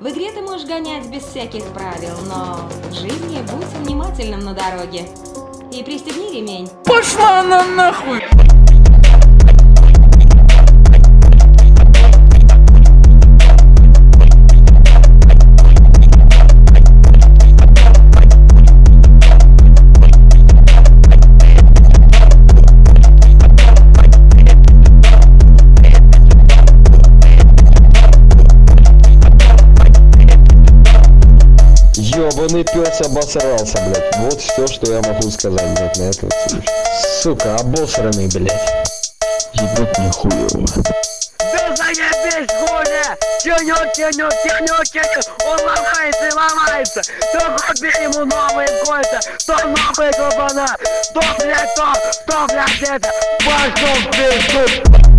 В игре ты можешь гонять без всяких правил, но в жизни будь внимательным на дороге. И пристегни ремень. Пошла она нахуй! Ёбаный пёс обосрался, блядь. Вот все, что я могу сказать, блядь, на этом случае. Сука, обосранный, блядь. Ебать мне хуёво. Да заебись, хуля! Тянет, он ломается и ломается! То купи ему новые кольца, то новые клапана, то, блядь, это! Пошел в пизду!